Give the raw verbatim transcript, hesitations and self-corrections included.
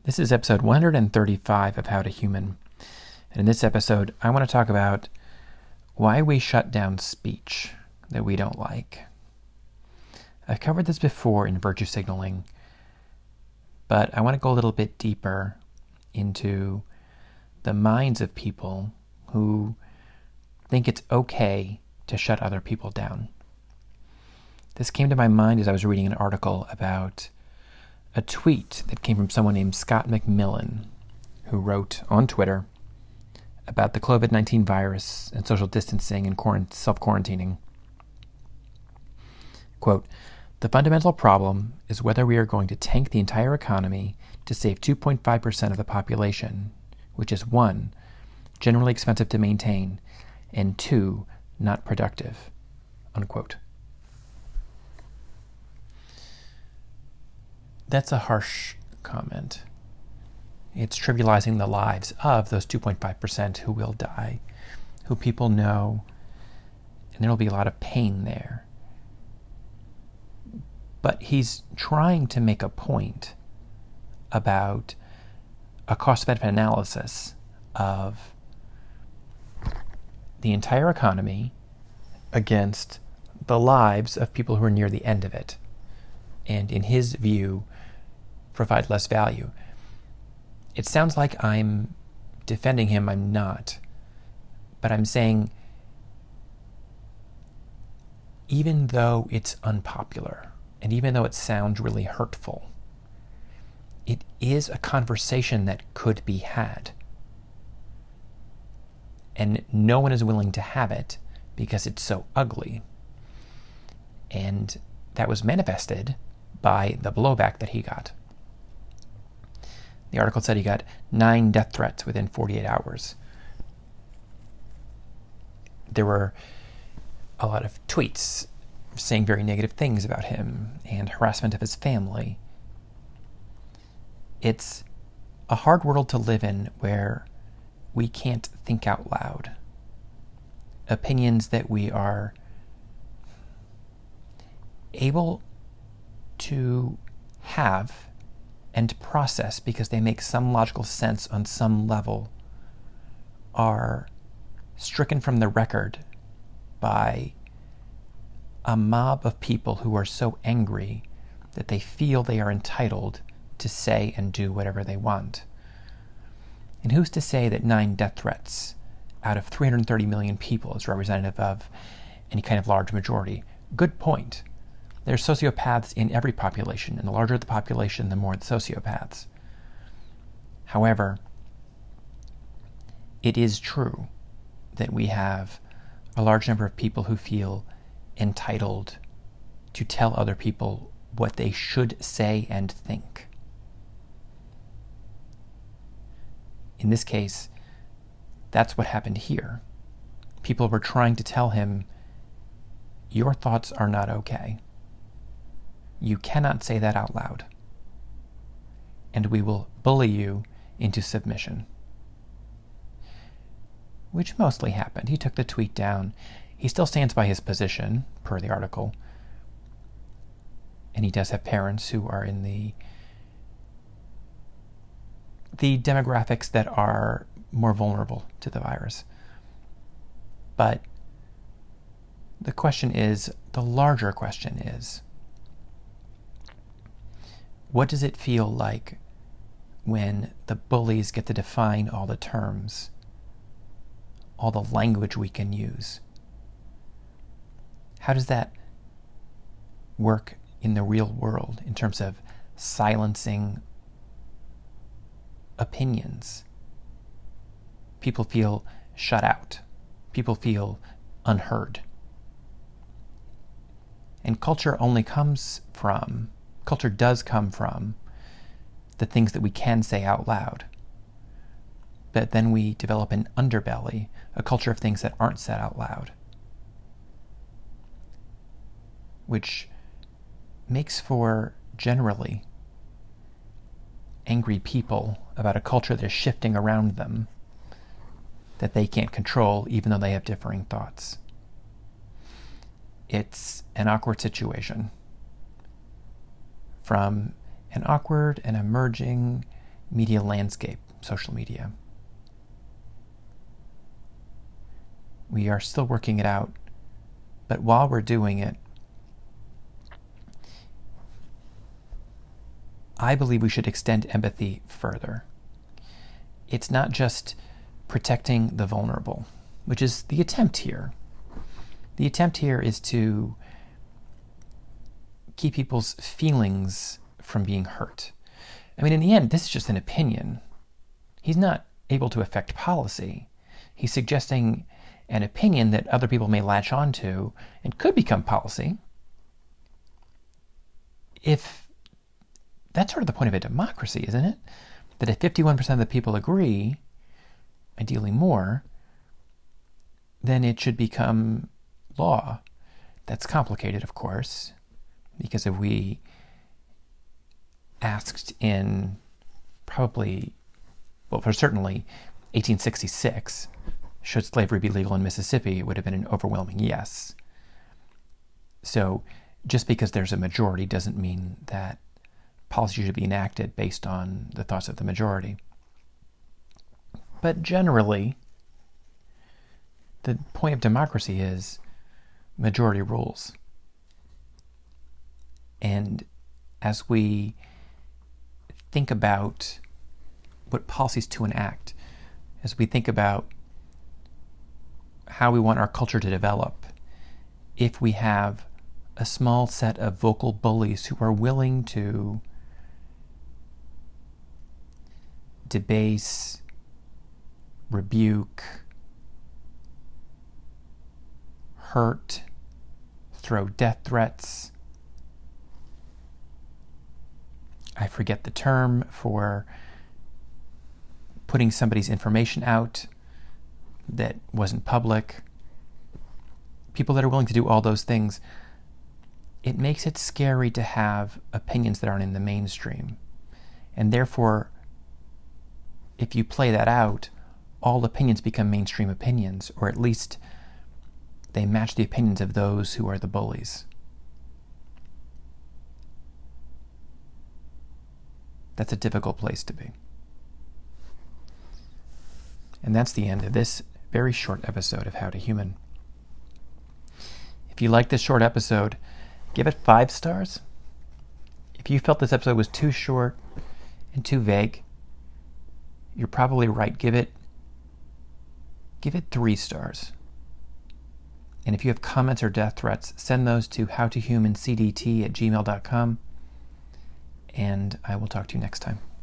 This is episode one hundred thirty-five of How to Human. And in this episode, I want to talk about why we shut down speech that we don't like. I've covered this before in virtue signaling, but I want to go a little bit deeper into the minds of people who think it's okay to shut other people down. This came to my mind as I was reading an article about a tweet that came from someone named Scott McMillan, who wrote on Twitter about the covid nineteen virus and social distancing and quarant- self-quarantining. Quote, "The fundamental problem is whether we are going to tank the entire economy to save two point five percent of the population, which is one, generally expensive to maintain, and two, not productive." Unquote. That's a harsh comment. It's trivializing the lives of those two point five percent who will die, who people know, and there will be a lot of pain there. But he's trying to make a point about a cost-benefit analysis of the entire economy against the lives of people who are near the end of it, and in his view, provide less value. It sounds like I'm defending him. I'm not. But I'm saying, even though it's unpopular, and even though it sounds really hurtful, it is a conversation that could be had. And no one is willing to have it because it's so ugly. And that was manifested by the blowback that he got. The article said he got nine death threats within forty-eight hours. There were a lot of tweets saying very negative things about him and harassment of his family. It's a hard world to live in where we can't think out loud. Opinions that we are able to have and process because they make some logical sense on some level are stricken from the record by a mob of people who are so angry that they feel they are entitled to say and do whatever they want. And who's to say that nine death threats out of three hundred thirty million people is representative of any kind of large majority? Good point. There's sociopaths in every population, and the larger the population, the more the sociopaths. However, it is true that we have a large number of people who feel entitled to tell other people what they should say and think. In this case, that's what happened here. People were trying to tell him, your thoughts are not okay. You cannot say that out loud. And we will bully you into submission. Which mostly happened. He took the tweet down. He still stands by his position, per the article. And he does have parents who are in the the demographics that are more vulnerable to the virus. But the question is, the larger question is, what does it feel like when the bullies get to define all the terms, all the language we can use? How does that work in the real world in terms of silencing opinions? People feel shut out. People feel unheard. And culture only comes from Culture does come from the things that we can say out loud. But then we develop an underbelly, a culture of things that aren't said out loud, which makes for, generally, angry people about a culture that is shifting around them that they can't control, even though they have differing thoughts. It's an awkward situation. From an awkward and emerging media landscape, social media. We are still working it out, but while we're doing it, I believe we should extend empathy further. It's not just protecting the vulnerable, which is the attempt here. The attempt here is to keep people's feelings from being hurt. I mean, in the end, this is just an opinion. He's not able to affect policy. He's suggesting an opinion that other people may latch onto and could become policy. If that's sort of the point of a democracy, isn't it? That if fifty-one percent of the people agree, ideally more, then it should become law. That's complicated, of course, because if we asked in probably, well, for certainly eighteen sixty-six, should slavery be legal in Mississippi, it would have been an overwhelming yes. So just because there's a majority doesn't mean that policy should be enacted based on the thoughts of the majority. But generally, the point of democracy is majority rules. And as we think about what policies to enact, as we think about how we want our culture to develop, if we have a small set of vocal bullies who are willing to debase, rebuke, hurt, throw death threats. I forget the term for putting somebody's information out that wasn't public. People that are willing to do all those things, it makes it scary to have opinions that aren't in the mainstream. And therefore, if you play that out, all opinions become mainstream opinions, or at least they match the opinions of those who are the bullies. That's a difficult place to be. And that's the end of this very short episode of How to Human. If you like this short episode, give it five stars. If you felt this episode was too short and too vague, you're probably right. Give it, give it three stars. And if you have comments or death threats, send those to howtohumancdt at gmail dot com. And I will talk to you next time.